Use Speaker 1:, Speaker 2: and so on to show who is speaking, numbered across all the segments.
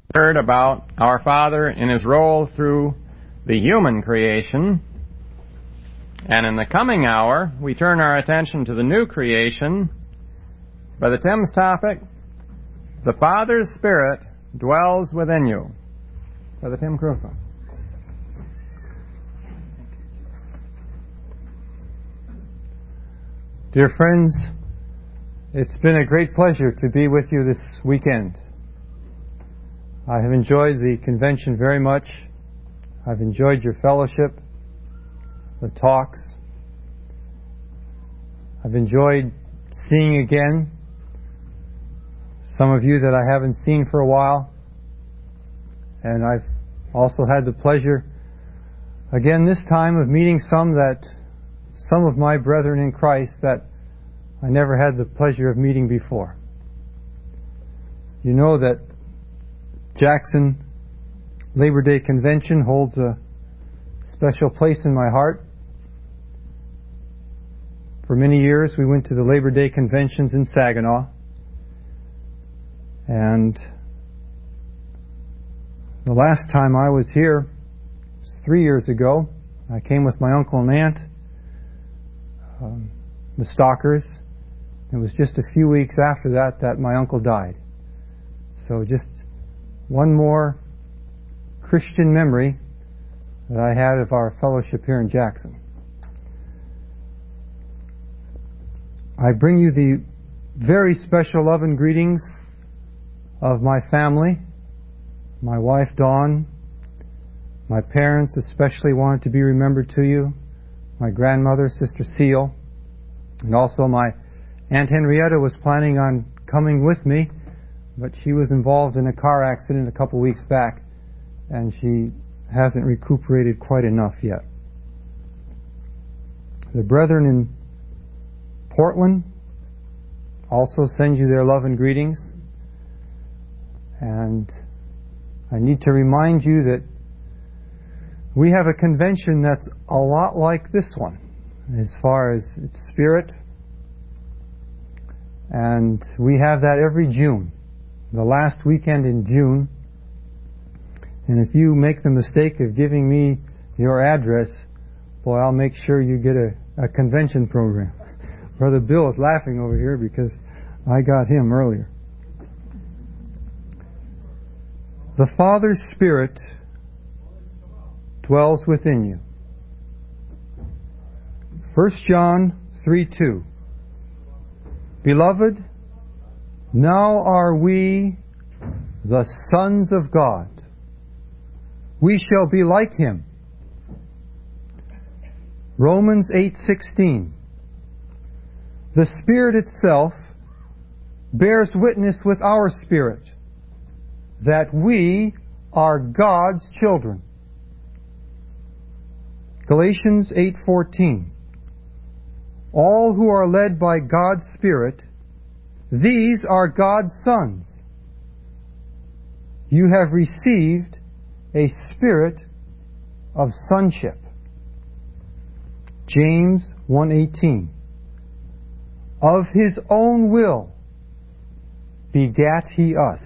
Speaker 1: Heard about our Father in His role through the human creation. And in the coming hour, we turn our attention to the new creation. Brother Tim's topic, the Father's Spirit dwells within you. Brother Tim Crusoe.
Speaker 2: Dear friends, it's been a great pleasure to be with you this weekend. I have enjoyed the convention very much. I've enjoyed your fellowship, the talks. I've enjoyed seeing again some of you that I haven't seen for a while. And I've also had the pleasure again this time of meeting some of my brethren in Christ that I never had the pleasure of meeting before. You know that Jackson Labor Day Convention holds a special place in my heart. For many years we went to the Labor Day conventions in Saginaw, and the last time I was here was 3 years ago. I came with my uncle and aunt, the Stalkers. It was just a few weeks after that my uncle died. So just one more Christian memory that I had of our fellowship here in Jackson. I bring you the very special love and greetings of my family, my wife Dawn, my parents especially wanted to be remembered to you, my grandmother, Sister Seal, and also my Aunt Henrietta was planning on coming with me, but she was involved in a car accident a couple weeks back, and she hasn't recuperated quite enough yet. The brethren in Portland also send you their love and greetings. And I need to remind you that we have a convention that's a lot like this one as far as its spirit. And we have that every June, the last weekend in June. And if you make the mistake of giving me your address, boy, I'll make sure you get a convention program. Brother Bill is laughing over here because I got him earlier. The Father's Spirit dwells within you. 1 John 3:2. Beloved, now are we the sons of God. We shall be like Him. Romans 8:16. The Spirit itself bears witness with our spirit that we are God's children. Galatians 8:14. All who are led by God's Spirit, these are God's sons. You have received a spirit of sonship. James 1:18. Of His own will begat He us.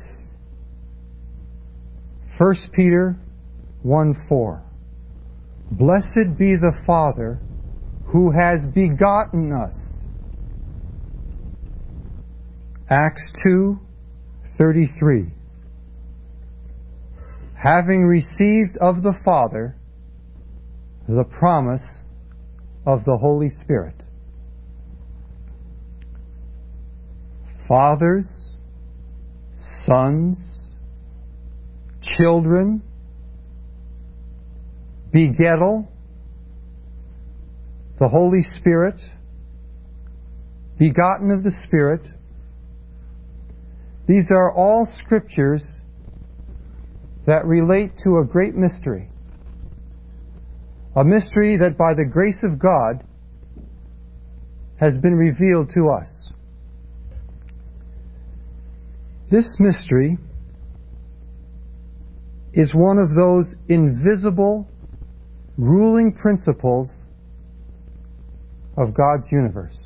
Speaker 2: 1 Peter 1:4. Blessed be the Father who has begotten us. Acts 2:33. Having received of the Father the promise of the Holy Spirit. Fathers, sons, children, begettal, the Holy Spirit, begotten of the Spirit. These are all scriptures that relate to a great mystery. A mystery that by the grace of God has been revealed to us. This mystery is one of those invisible ruling principles of God's universe.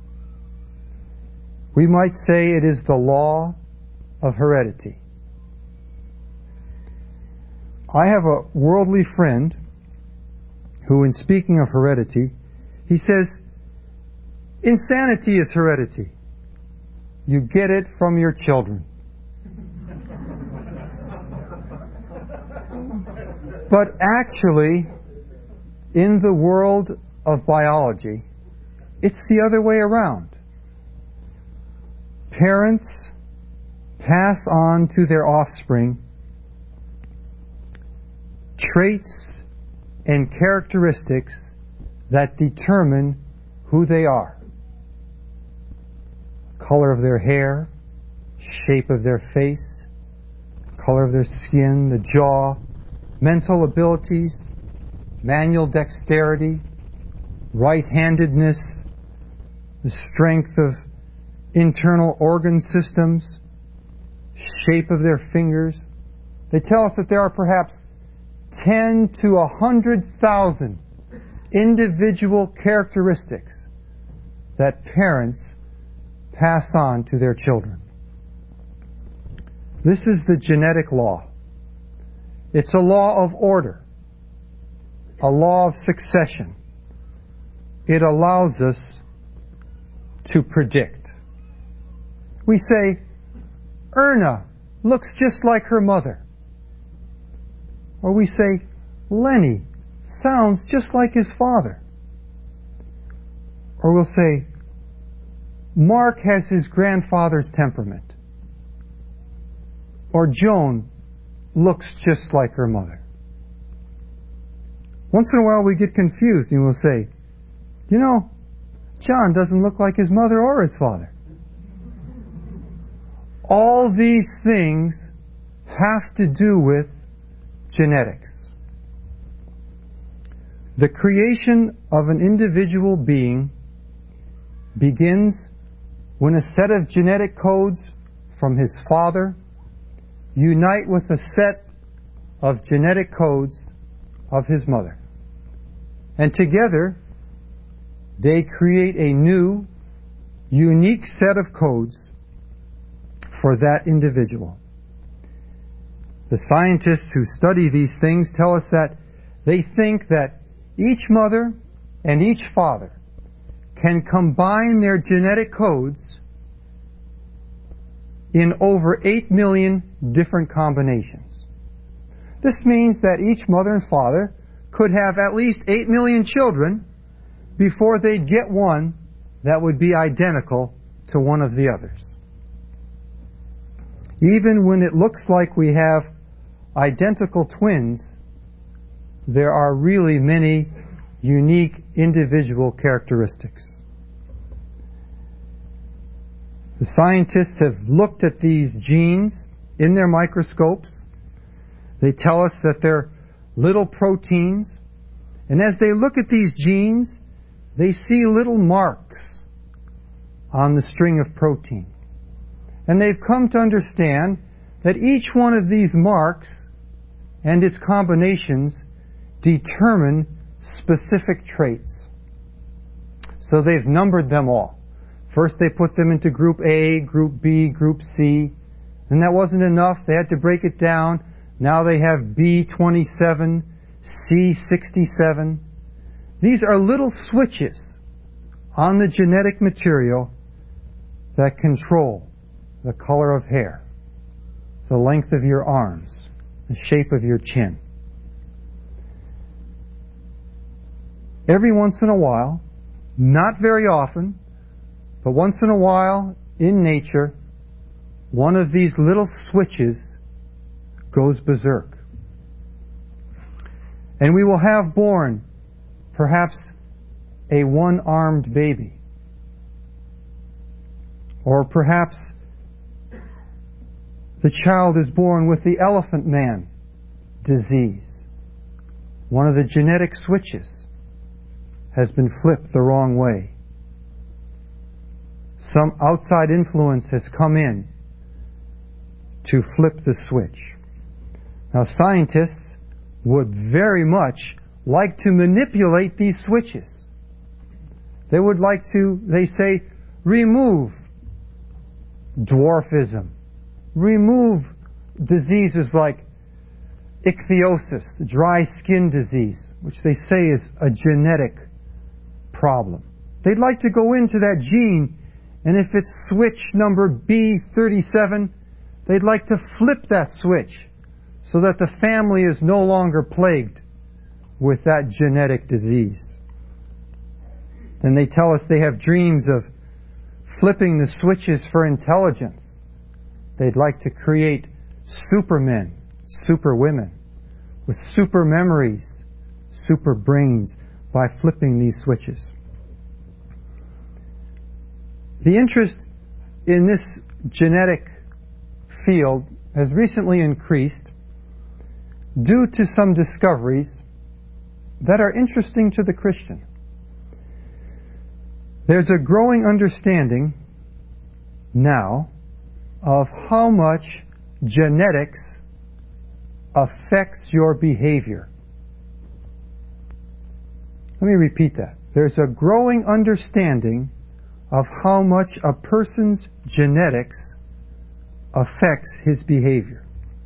Speaker 2: We might say it is the law of heredity. I have a worldly friend who, in speaking of heredity, he says, insanity is heredity. You get it from your children. But actually, in the world of biology, it's the other way around. Parents pass on to their offspring traits and characteristics that determine who they are. Color of their hair, shape of their face, color of their skin, the jaw, mental abilities, manual dexterity, right-handedness, the strength of internal organ systems, shape of their fingers. They tell us that there are perhaps 10 to 100,000 individual characteristics that parents pass on to their children. This is the genetic law. It's a law of order, a law of succession. It allows us to predict. We say, Erna looks just like her mother. Or we say, Lenny sounds just like his father. Or we'll say, Mark has his grandfather's temperament. Or Joan looks just like her mother. Once in a while we get confused and we'll say, you know, John doesn't look like his mother or his father. All these things have to do with genetics. The creation of an individual being begins when a set of genetic codes from his father unite with a set of genetic codes of his mother. And together, they create a new, unique set of codes for that individual. The scientists who study these things tell us that they think that each mother and each father can combine their genetic codes in over 8 million different combinations. This means that each mother and father could have at least 8 million children before they'd get one that would be identical to one of the others. Even when it looks like we have identical twins, there are really many unique individual characteristics. The scientists have looked at these genes in their microscopes. They tell us that they're little proteins, and as they look at these genes, they see little marks on the string of protein. And they've come to understand that each one of these marks and its combinations determine specific traits. So they've numbered them all. First they put them into Group A, Group B, Group C. And that wasn't enough. They had to break it down. Now they have B27, C67. These are little switches on the genetic material that control the color of hair, the length of your arms, the shape of your chin. Every once in a while, not very often, but once in a while in nature, one of these little switches goes berserk. And we will have born perhaps a one-armed baby. Or perhaps the child is born with the elephant man disease. One of the genetic switches has been flipped the wrong way. Some outside influence has come in to flip the switch. Now, scientists would very much like to manipulate these switches. They would like to, they say, remove dwarfism, remove diseases like ichthyosis, the dry skin disease, which they say is a genetic problem. They'd like to go into that gene, and if it's switch number B37, they'd like to flip that switch so that the family is no longer plagued with that genetic disease. Then they tell us they have dreams of flipping the switches for intelligence. They'd like to create supermen, superwomen, with super memories, super brains, by flipping these switches. The interest in this genetic field has recently increased due to some discoveries that are interesting to the Christian. There's a growing understanding now of how much genetics affects your behavior. Let me repeat that. There's a growing understanding of how much a person's genetics affects his behavior.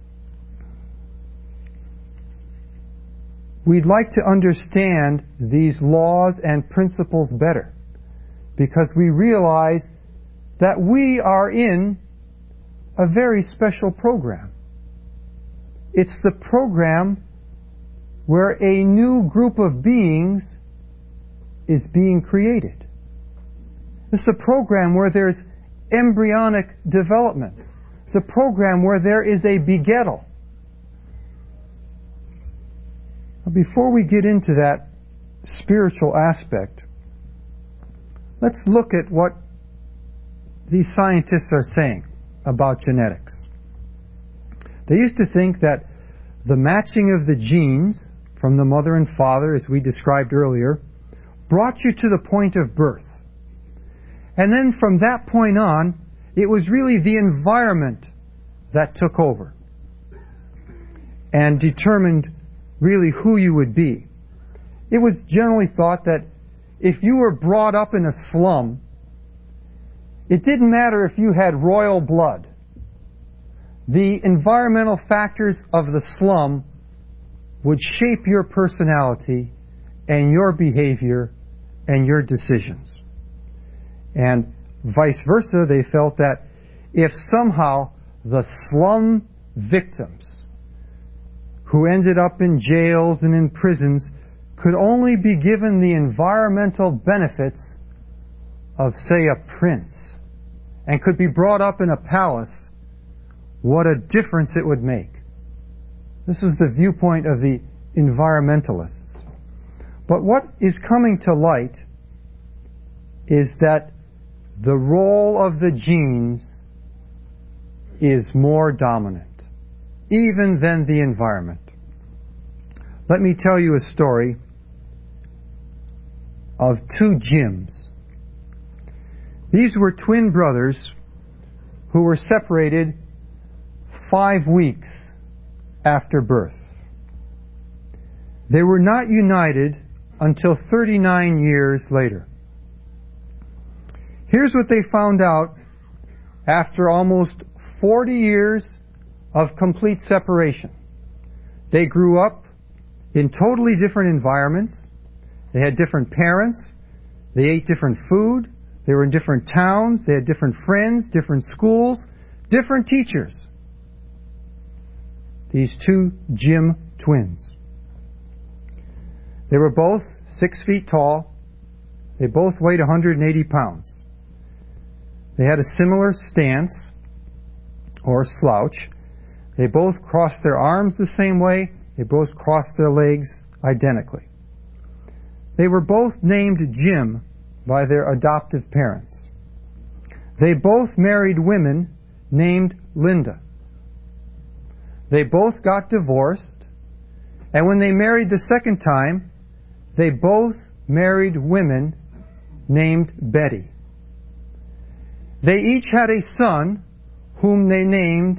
Speaker 2: We'd like to understand these laws and principles better, because we realize that we are in a very special program. It's the program where a new group of beings is being created. It's a program where there's embryonic development. It's a program where there is a begettal. Before we get into that spiritual aspect, let's look at what these scientists are saying about genetics. They used to think that the matching of the genes from the mother and father, as we described earlier, brought you to the point of birth. And then from that point on, it was really the environment that took over and determined really who you would be. It was generally thought that if you were brought up in a slum, it didn't matter if you had royal blood. The environmental factors of the slum would shape your personality and your behavior and your decisions. And vice versa, they felt that if somehow the slum victims who ended up in jails and in prisons could only be given the environmental benefits of, say, a prince, and could be brought up in a palace, what a difference it would make. This was the viewpoint of the environmentalists. But what is coming to light is that the role of the genes is more dominant, even than the environment. Let me tell you a story of two Jims. These were twin brothers who were separated 5 weeks after birth. They were not united until 39 years later. Here's what they found out after almost 40 years of complete separation. They grew up in totally different environments. They had different parents. They ate different food. They were in different towns. They had different friends, different schools, different teachers. These two Jim twins. They were both 6 feet tall. They both weighed 180 pounds. They had a similar stance, or slouch. They both crossed their arms the same way. They both crossed their legs identically. They were both named Jim by their adoptive parents. They both married women named Linda. They both got divorced, and when they married the second time, they both married women named Betty. They each had a son whom they named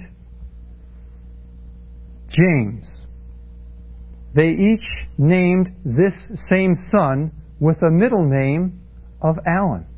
Speaker 2: James. They each named this same son with a middle name of Alan.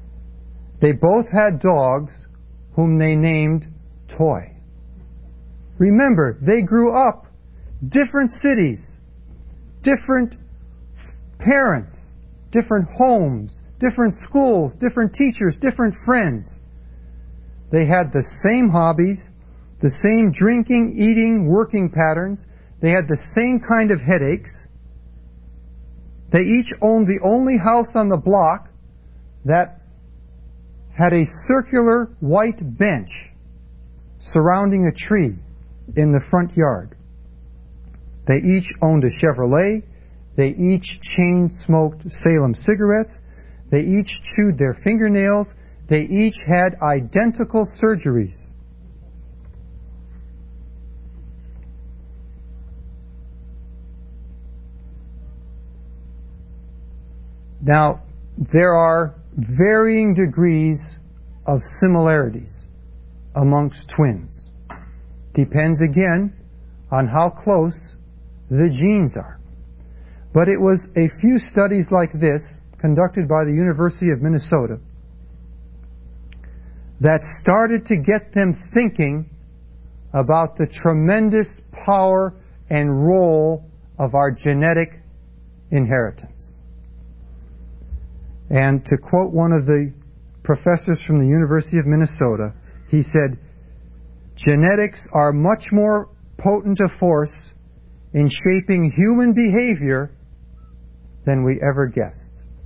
Speaker 2: They both had dogs whom they named Toy. Remember, they grew up different cities, different parents, different homes, different schools, different teachers, different friends. They had the same hobbies, the same drinking, eating, working patterns. They had the same kind of headaches. They each owned the only house on the block that had a circular white bench surrounding a tree in the front yard. They each owned a Chevrolet. They each chain-smoked Salem cigarettes. They each chewed their fingernails. They each had identical surgeries. Now, there are varying degrees of similarities amongst twins. Depends again on how close the genes are. But it was a few studies like this, conducted by the University of Minnesota, that started to get them thinking about the tremendous power and role of our genetic inheritance. And to quote one of the professors from the University of Minnesota, he said, "Genetics are much more potent a force in shaping human behavior than we ever guessed."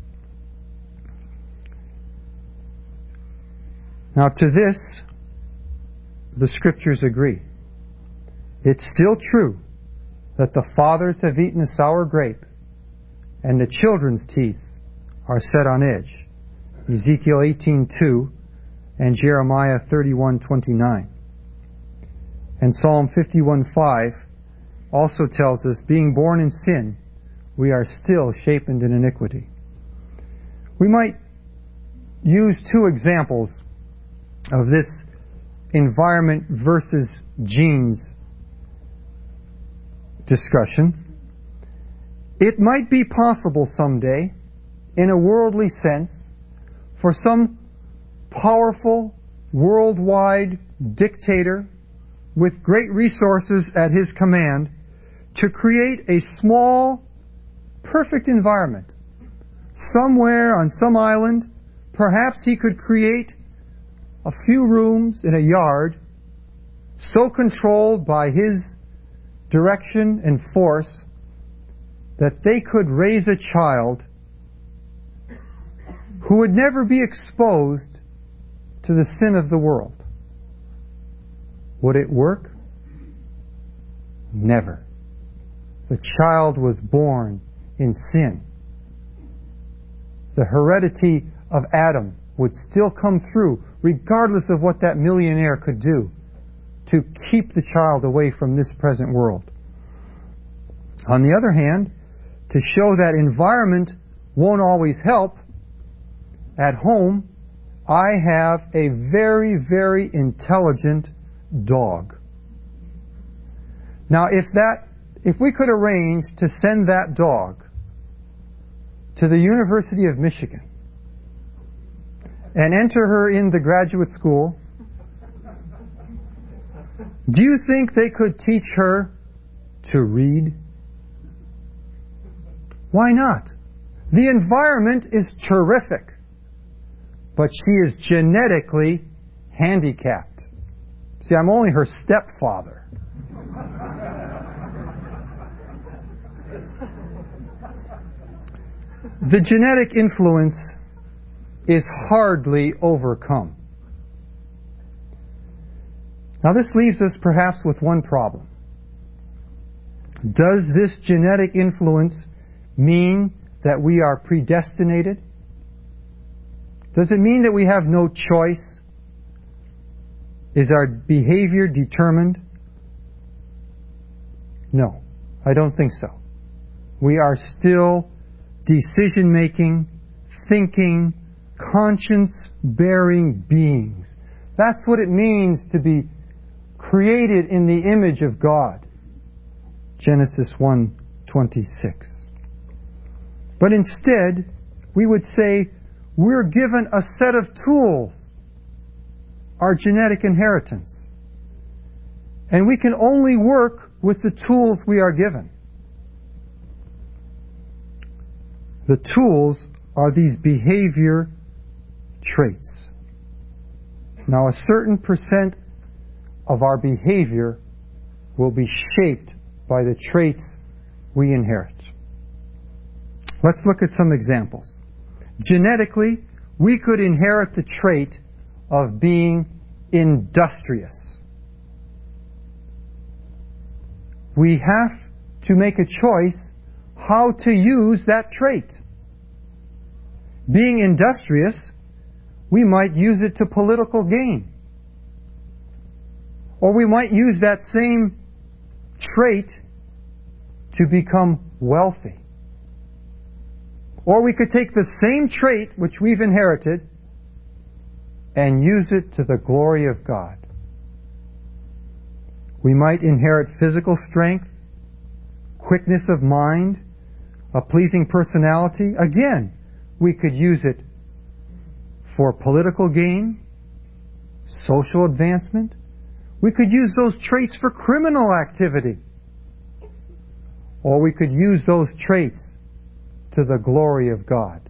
Speaker 2: Now, to this, the Scriptures agree. It's still true that the fathers have eaten a sour grape and the children's teeth are set on edge. Ezekiel 18:2 and Jeremiah 31:29. And Psalm 51:5 also tells us, being born in sin, we are still shapen in iniquity. We might use two examples of this environment versus genes discussion. It might be possible someday, in a worldly sense, for some powerful, worldwide dictator with great resources at his command to create a small, perfect environment. Somewhere on some island, perhaps he could create a few rooms in a yard so controlled by his direction and force that they could raise a child who would never be exposed to the sin of the world. Would it work? Never. The child was born in sin. The heredity of Adam would still come through, regardless of what that millionaire could do to keep the child away from this present world. On the other hand, to show that environment won't always help, at home, I have a very, very intelligent dog. Now, if we could arrange to send that dog to the University of Michigan and enter her in the graduate school, do you think they could teach her to read? Why not? The environment is terrific, but she is genetically handicapped. See, I'm only her stepfather. The genetic influence is hardly overcome. Now, this leaves us perhaps with one problem. Does this genetic influence mean that we are predestinated? Does it mean that we have no choice? Is our behavior determined? No, I don't think so. We are still decision-making, thinking, conscience-bearing beings. That's what it means to be created in the image of God. Genesis 1:26. But instead, we would say we're given a set of tools, our genetic inheritance. And we can only work with the tools we are given. The tools are these behavior traits. Now, a certain percent of our behavior will be shaped by the traits we inherit. Let's look at some examples. Genetically, we could inherit the trait of being industrious. We have to make a choice how to use that trait. Being industrious, we might use it to political gain. Or we might use that same trait to become wealthy. Or we could take the same trait which we've inherited and use it to the glory of God. We might inherit physical strength, quickness of mind, a pleasing personality. Again, we could use it for political gain, social advancement. We could use those traits for criminal activity. Or we could use those traits to the glory of God.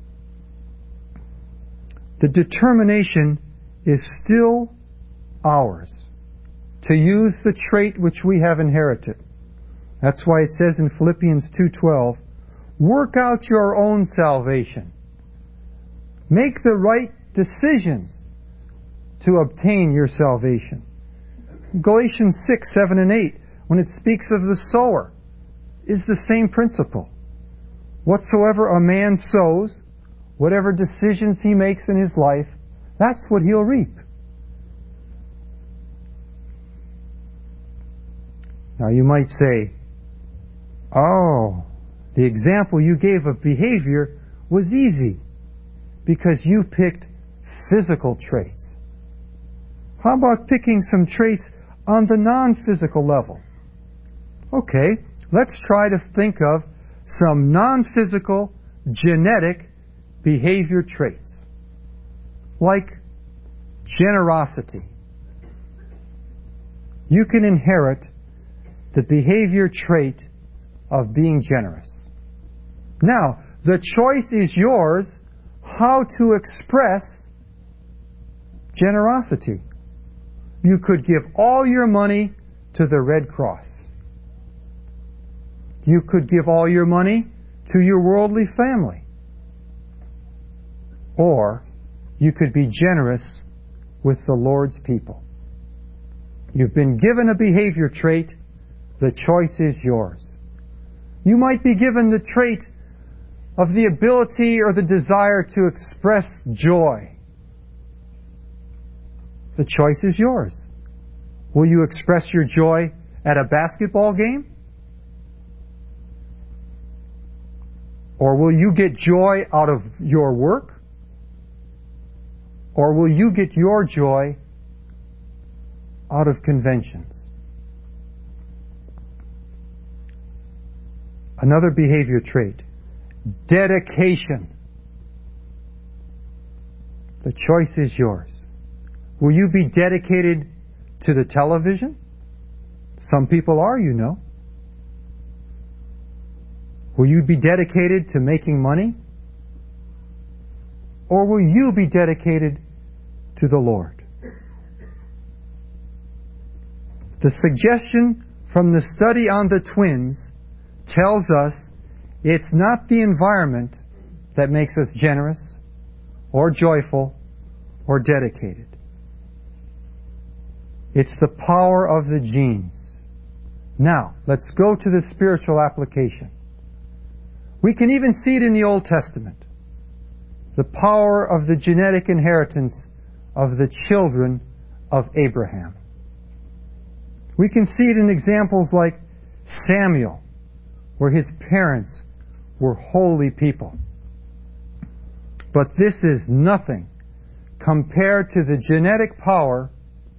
Speaker 2: The determination is still ours to use the trait which we have inherited. That's why it says in Philippians 2:12, work out your own salvation. Make the right decisions to obtain your salvation. Galatians 6, 7, and 8, when it speaks of the sower, is the same principle. Whatsoever a man sows, whatever decisions he makes in his life, that's what he'll reap. Now you might say, oh, the example you gave of behavior was easy because you picked physical traits. How about picking some traits on the non-physical level? Okay, let's try to think of some non-physical genetic behavior traits, like generosity. You can inherit the behavior trait of being generous. Now, the choice is yours how to express generosity. You could give all your money to the Red Cross. You could give all your money to your worldly family. Or you could be generous with the Lord's people. You've been given a behavior trait. The choice is yours. You might be given the trait of the ability or the desire to express joy. The choice is yours. Will you express your joy at a basketball game? Or will you get joy out of your work? Or will you get your joy out of conventions? Another behavior trait, dedication. The choice is yours. Will you be dedicated to the television? Some people are, you know. Will you be dedicated to making money? Or will you be dedicated to the Lord? The suggestion from the study on the twins tells us it's not the environment that makes us generous or joyful or dedicated. It's the power of the genes. Now, let's go to the spiritual application. We can even see it in the Old Testament. The power of the genetic inheritance of the children of Abraham. We can see it in examples like Samuel, where his parents were holy people. But this is nothing compared to the genetic power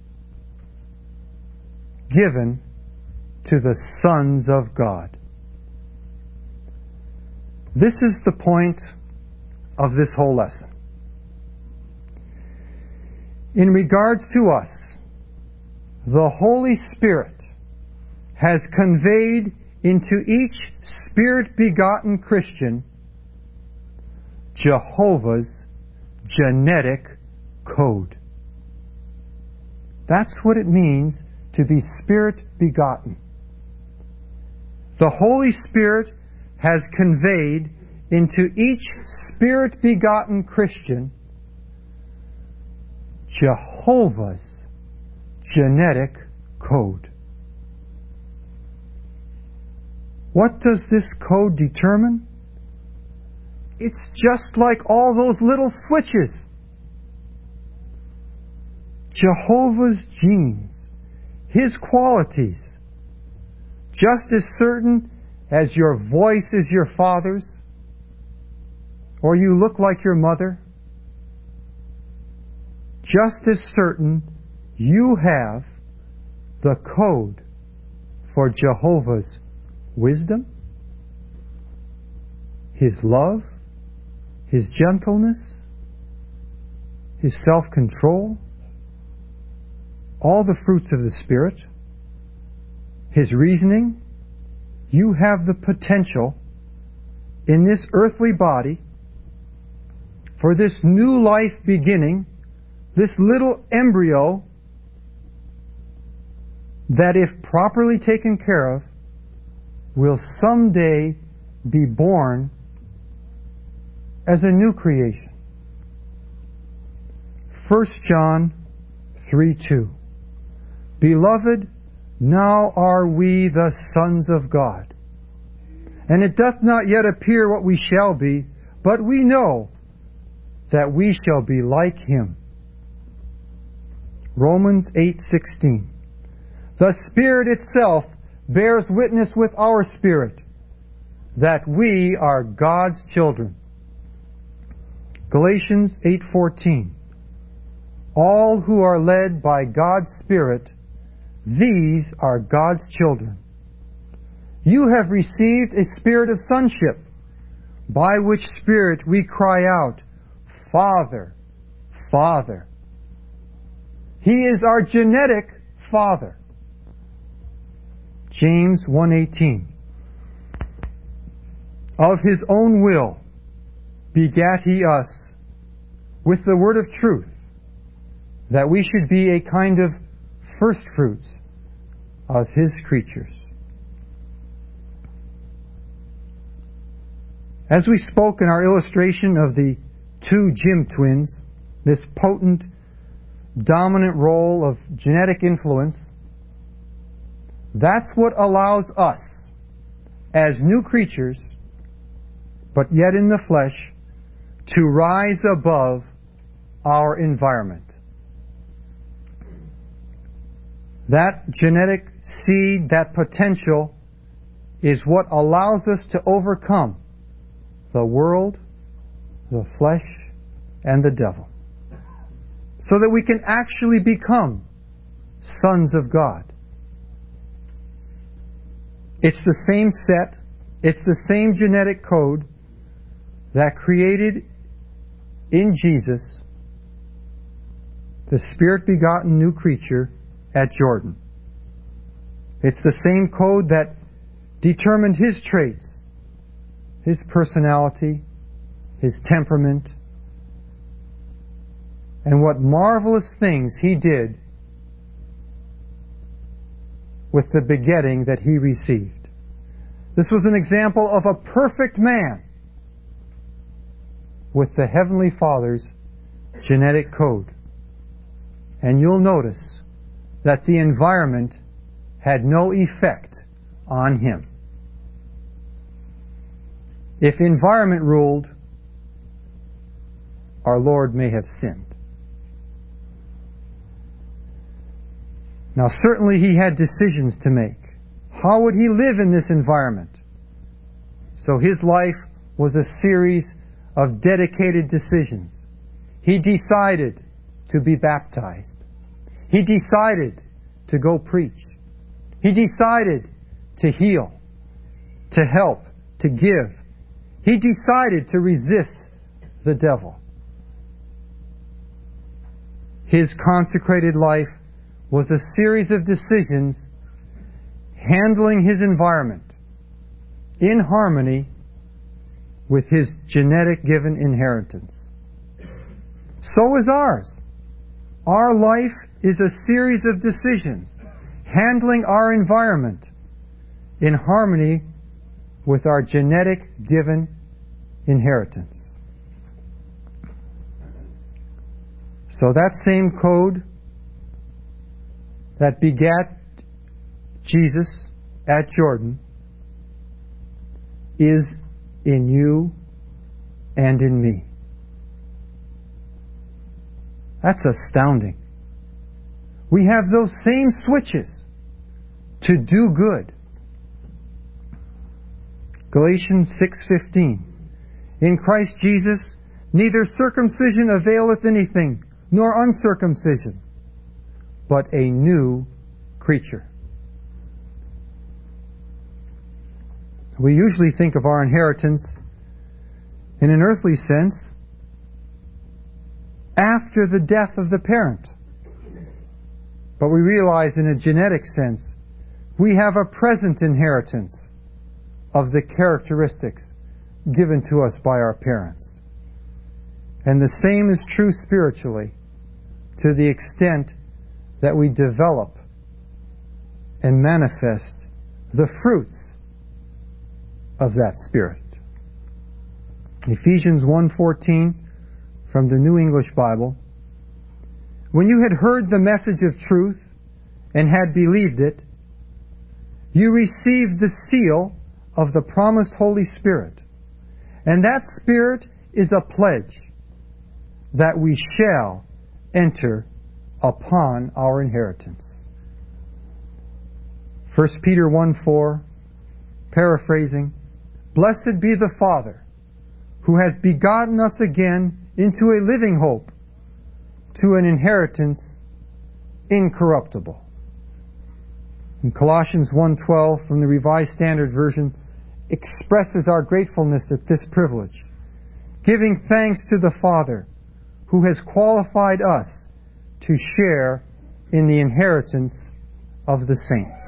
Speaker 2: given to the sons of God. This is the point of this whole lesson. In regards to us, the Holy Spirit has conveyed into each Spirit-begotten Christian Jehovah's genetic code. That's what it means to be Spirit-begotten. The Holy Spirit has conveyed into each Spirit-begotten Christian Jehovah's genetic code. What does this code determine? It's just like all those little switches. Jehovah's genes, His qualities, just as certain as your voice is your father's, or you look like your mother, just as certain you have the code for Jehovah's wisdom, His love, His gentleness, His self-control, all the fruits of the Spirit, His reasoning. You have the potential in this earthly body for this new life beginning, this little embryo that, if properly taken care of, will someday be born as a new creation. 1 John 3:2. Beloved, now are we the sons of God, and it doth not yet appear what we shall be, but we know that we shall be like Him. Romans 8:16. The Spirit itself bears witness with our spirit that we are God's children. Galatians 8:14. All who are led by God's Spirit, these are God's children. You have received a spirit of sonship, by which Spirit we cry out, Father, Father. He is our genetic Father. James 1:18. Of His own will begat He us with the word of truth, that we should be a kind of first fruits of His creatures. As we spoke in our illustration of the two Jim twins, this potent, dominant role of genetic influence, that's what allows us, as new creatures, but yet in the flesh, to rise above our environment. That genetic seed, that potential, is what allows us to overcome the world, the flesh, and the devil, so that we can actually become sons of God. It's the same set, it's the same genetic code that created in Jesus the Spirit-begotten new creature at Jordan. It's the same code that determined His traits, His personality, His temperament, and what marvelous things He did with the begetting that He received. This was an example of a perfect man with the Heavenly Father's genetic code. And you'll notice that the environment had no effect on him. If environment ruled, our Lord may have sinned. Now, certainly He had decisions to make. How would He live in this environment? So His life was a series of dedicated decisions. He decided to be baptized. He decided to go preach. He decided to heal, to help, to give. He decided to resist the devil. His consecrated life was a series of decisions handling his environment in harmony with his genetic given inheritance. So is ours. Our life is a series of decisions handling our environment in harmony with our genetic given inheritance. So that same code that begat Jesus at Jordan is in you and in me. That's astounding. We have those same switches to do good. Galatians 6:15. In Christ Jesus, neither circumcision availeth anything, nor uncircumcision, but a new creature. We usually think of our inheritance in an earthly sense after the death of the parent. But we realize in a genetic sense we have a present inheritance of the characteristics given to us by our parents. And the same is true spiritually to the extent that we develop and manifest the fruits of that Spirit. Ephesians 1:14 from the New English Bible. When you had heard the message of truth and had believed it, you received the seal of the promised Holy Spirit. And that Spirit is a pledge that we shall enter upon our inheritance. 1 Peter 1:4, paraphrasing, Blessed be the Father, who has begotten us again into a living hope, to an inheritance incorruptible. And Colossians 1:12 from the Revised Standard Version expresses our gratefulness at this privilege, giving thanks to the Father who has qualified us to share in the inheritance of the saints.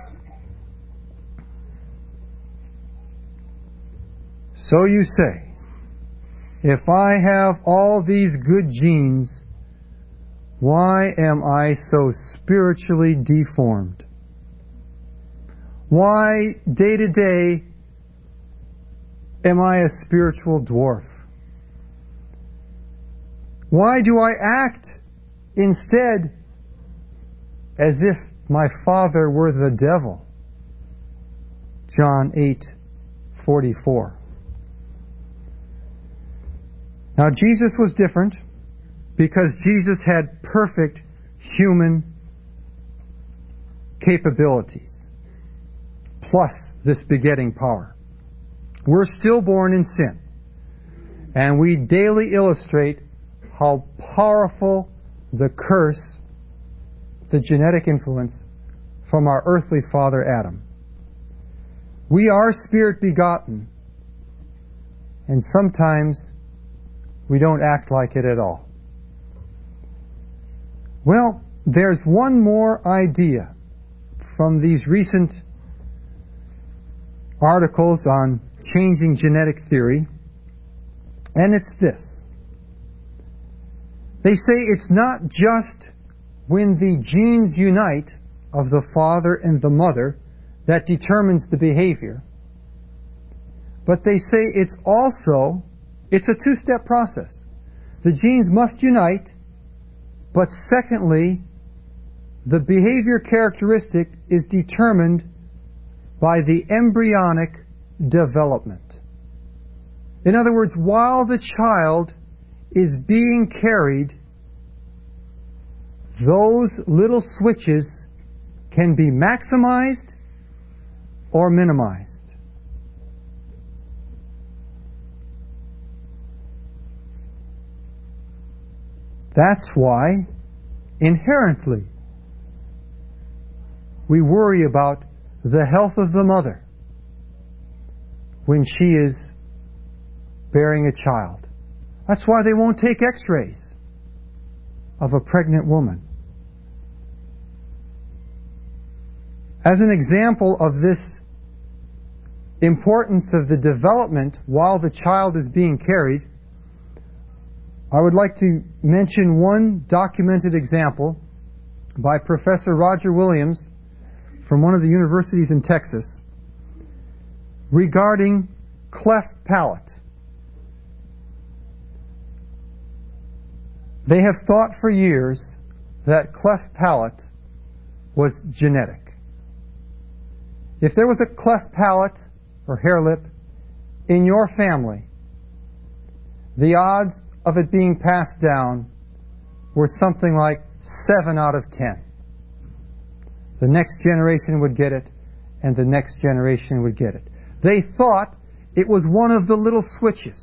Speaker 2: So you say, if I have all these good genes, why am I so spiritually deformed? Why, day to day, am I a spiritual dwarf? Why do I act instead as if my father were the devil? John 8:44. Now Jesus was different because Jesus had perfect human capabilities, plus this begetting power. We're still born in sin, and we daily illustrate how powerful the curse, the genetic influence from our earthly father Adam. We are spirit begotten, and sometimes we don't act like it at all. Well, there's one more idea from these recent articles on changing genetic theory, and it's this. They say it's not just when the genes unite of the father and the mother that determines the behavior, but they say it's a two-step process. The genes must unite, but secondly, the behavior characteristic is determined by the embryonic development. In other words, while the child is being carried, those little switches can be maximized or minimized. That's why, inherently, we worry about the health of the mother when she is bearing a child. That's why they won't take x-rays of a pregnant woman. As an example of this importance of the development while the child is being carried, I would like to mention one documented example by Professor Roger Williams from one of the universities in Texas regarding cleft palate. They have thought for years that cleft palate was genetic. If there was a cleft palate or hair lip in your family, the odds of it being passed down were something like 7 out of 10. The next generation would get it, and the next generation would get it. They thought it was one of the little switches.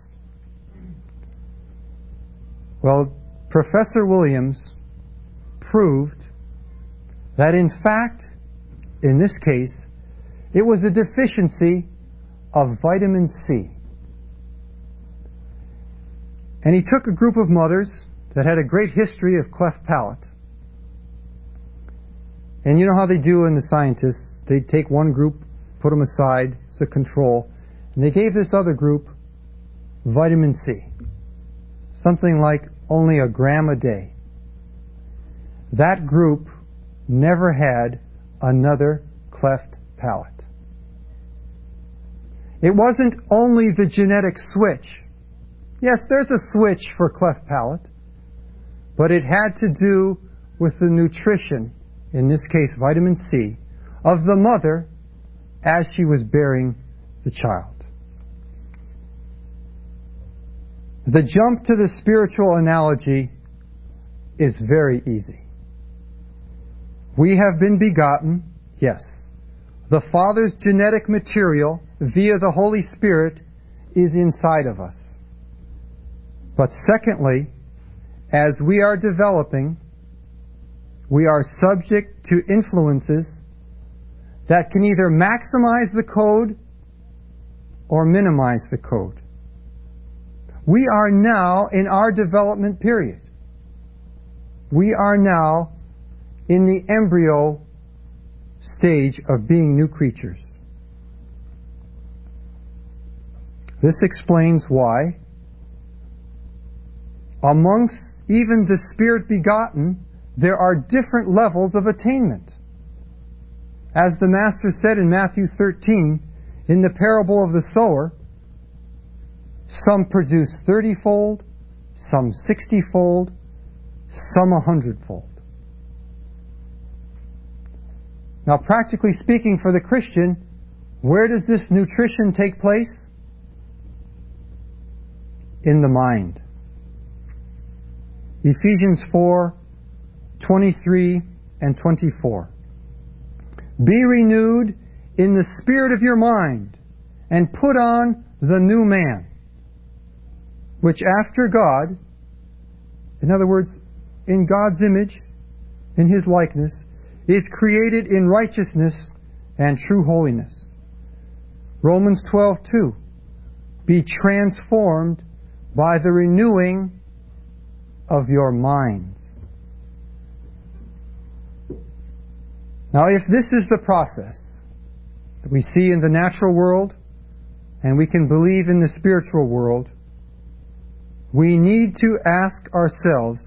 Speaker 2: Well, Professor Williams proved that in fact, in this case, it was a deficiency of vitamin C. And he took a group of mothers that had a great history of cleft palate. And you know how they do in the scientists. They take one group, put them aside as a control, and they gave this other group vitamin C. Something like only a gram a day. That group never had another cleft palate. It wasn't only the genetic switch. Yes, there's a switch for cleft palate, but it had to do with the nutrition, in this case vitamin C, of the mother as she was bearing the child. The jump to the spiritual analogy is very easy. We have been begotten, yes. The Father's genetic material via the Holy Spirit is inside of us. But secondly, as we are developing, we are subject to influences that can either maximize the code or minimize the code. We are now in our development period. We are now in the embryo stage of being new creatures. This explains why, amongst even the Spirit begotten, there are different levels of attainment. As the Master said in Matthew 13, in the parable of the sower, some produce 30-fold, some 60-fold, some 100-fold. Now, practically speaking, for the Christian, where does this nutrition take place? In the mind. Ephesians 4:23 and 24. Be renewed in the spirit of your mind, and put on the new man, which after God, in other words, in God's image, in His likeness, is created in righteousness and true holiness. Romans 12:2. Be transformed by the renewing of your minds. Now, if this is the process that we see in the natural world, and we can believe in the spiritual world, we need to ask ourselves,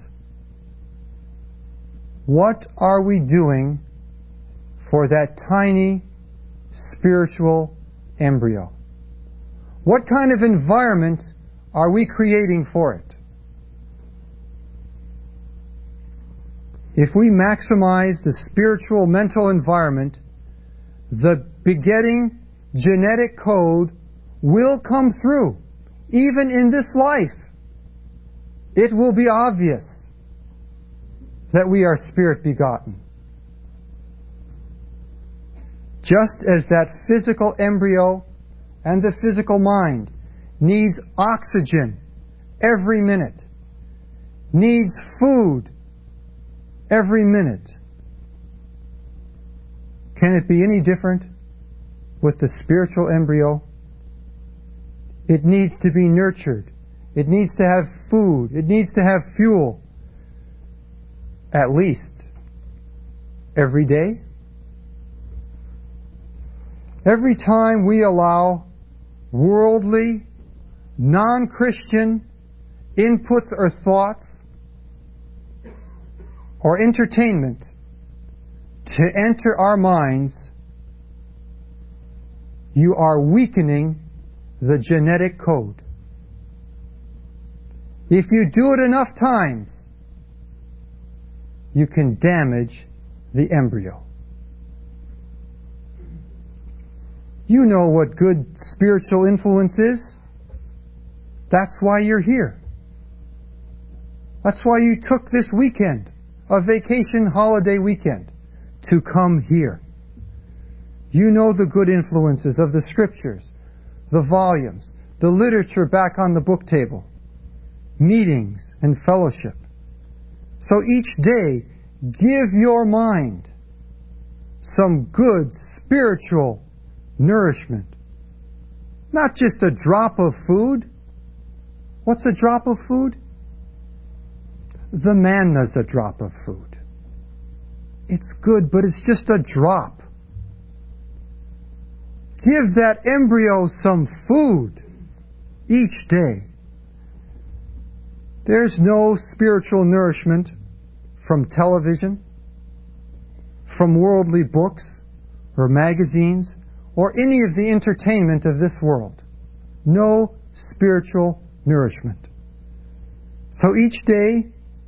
Speaker 2: what are we doing for that tiny spiritual embryo? What kind of environment are we creating for it? If we maximize the spiritual mental environment, the begetting genetic code will come through, even in this life. It will be obvious that we are spirit begotten. Just as that physical embryo and the physical mind needs oxygen every minute, needs food every minute, can it be any different with the spiritual embryo? It needs to be nurtured. It needs to have food. It needs to have fuel. At least every day. Every time we allow worldly, non-Christian inputs or thoughts or entertainment to enter our minds, you are weakening the genetic code. If you do it enough times, you can damage the embryo. You know what good spiritual influence is. That's why you're here. That's why you took this weekend, a vacation holiday weekend, to come here. You know the good influences of the Scriptures, the volumes, the literature back on the book table, meetings and fellowship. So each day, give your mind some good spiritual nourishment. Not just a drop of food. What's a drop of food? The manna's a drop of food. It's good, but it's just a drop. Give that embryo some food each day. There's no spiritual nourishment from television, from worldly books or magazines, or any of the entertainment of this world. No spiritual nourishment. So each day,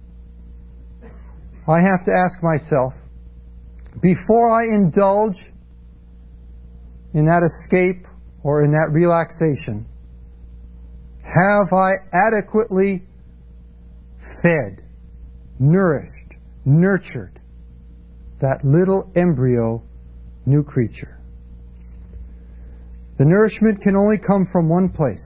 Speaker 2: I have to ask myself, before I indulge in that escape or in that relaxation, have I adequately fed, nourished, nurtured that little embryo new creature? The nourishment can only come from one place.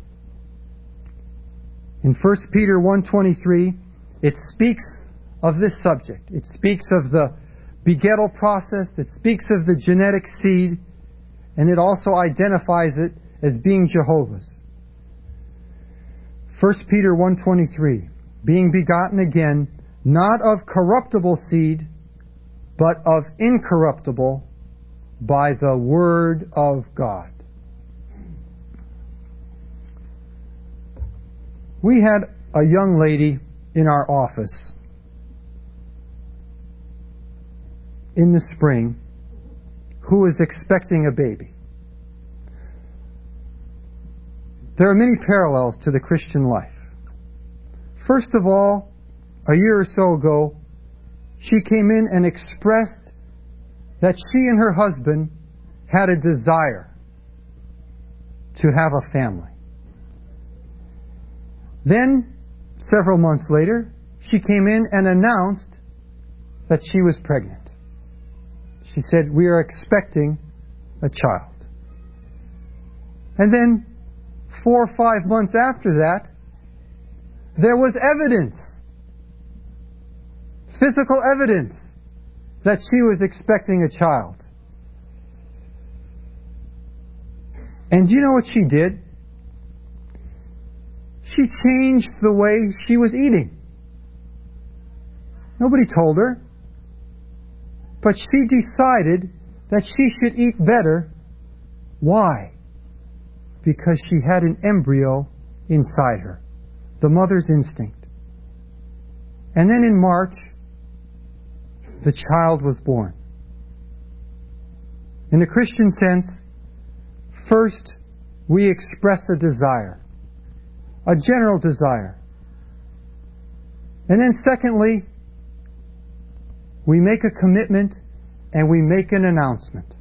Speaker 2: In 1 Peter 1:23, it speaks of this subject. It speaks of the begettal process, it speaks of the genetic seed, and it also identifies it as being Jehovah's. 1 Peter 1:23, being begotten again, not of corruptible seed, but of incorruptible, by the Word of God. We had a young lady in our office in the spring who was expecting a baby. There are many parallels to the Christian life. First of all, a year or so ago, she came in and expressed that she and her husband had a desire to have a family. Then, several months later, she came in and announced that she was pregnant. She said, "We are expecting a child." And then, 4 or 5 months after that, there was evidence, physical evidence, that she was expecting a child. And do you know what she did? She changed the way she was eating. Nobody told her. But she decided that she should eat better. Why? Because she had an embryo inside her, the mother's instinct. And then in March, the child was born. In a Christian sense, first we express a desire, a general desire. And then secondly, we make a commitment and we make an announcement.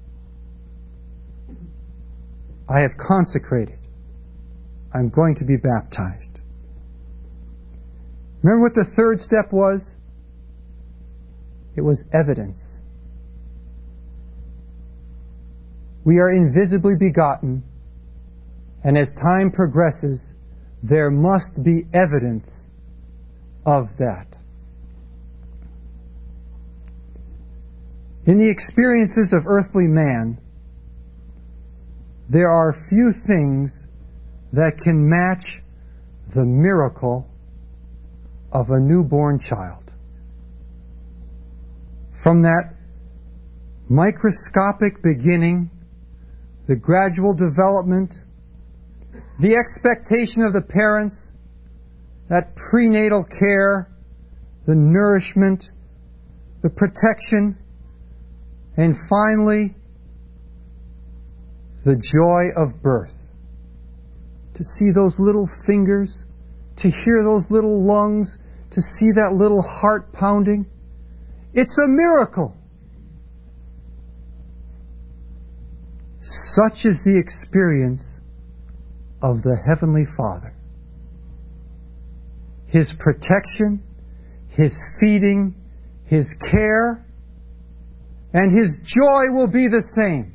Speaker 2: I have consecrated. I'm going to be baptized. Remember what the third step was? It was evidence. We are invisibly begotten, and as time progresses, there must be evidence of that. In the experiences of earthly man, there are few things that can match the miracle of a newborn child. From that microscopic beginning the gradual development, the expectation of the parents, that prenatal care, the nourishment, the protection, and finally, the joy of birth. To see those little fingers, to hear those little lungs, to see that little heart pounding. It's a miracle. Such is the experience of the Heavenly Father. His protection, His feeding, His care, and His joy will be the same.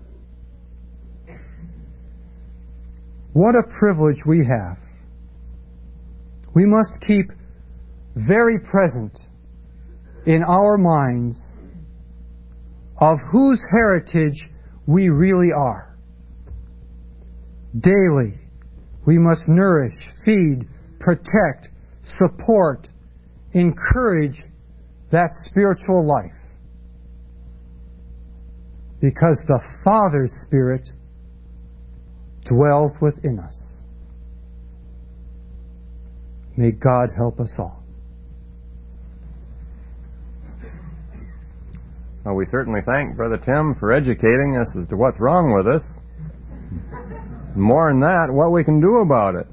Speaker 2: What a privilege we have. We must keep very present in our minds of whose heritage we really are. Daily, we must nourish, feed, protect, support, encourage that spiritual life. Because the Father's Spirit dwells within us. May God help us all.
Speaker 1: Well, we certainly thank Brother Tim for educating us as to what's wrong with us. More than that, what we can do about it.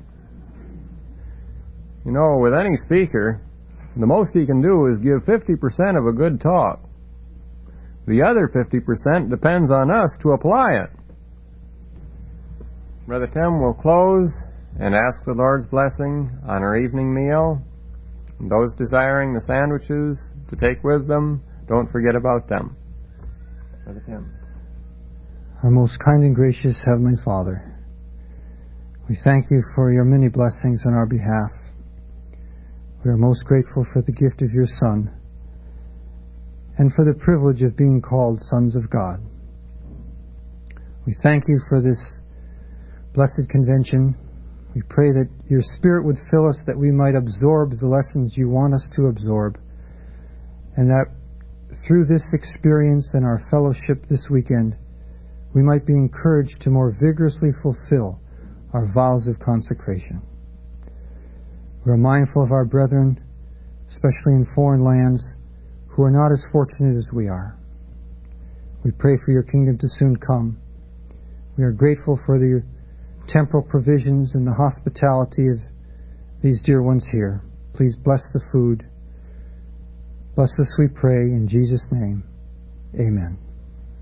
Speaker 1: You know, with any speaker, the most he can do is give 50% of a good talk. The other 50% depends on us to apply it. Brother Tim will close and ask the Lord's blessing on our evening meal. And those desiring the sandwiches to take with them, don't forget about them. Brother Tim.
Speaker 2: Our most kind and gracious Heavenly Father, we thank You for Your many blessings on our behalf. We are most grateful for the gift of Your Son and for the privilege of being called sons of God. We thank You for this blessed convention. We pray that Your Spirit would fill us, that we might absorb the lessons You want us to absorb, and that through this experience and our fellowship this weekend, we might be encouraged to more vigorously fulfill our vows of consecration. We are mindful of our brethren, especially in foreign lands, who are not as fortunate as we are. We pray for Your kingdom to soon come. We are grateful for the temporal provisions and the hospitality of these dear ones here. Please bless the food. Bless us, we pray, in Jesus' name. Amen.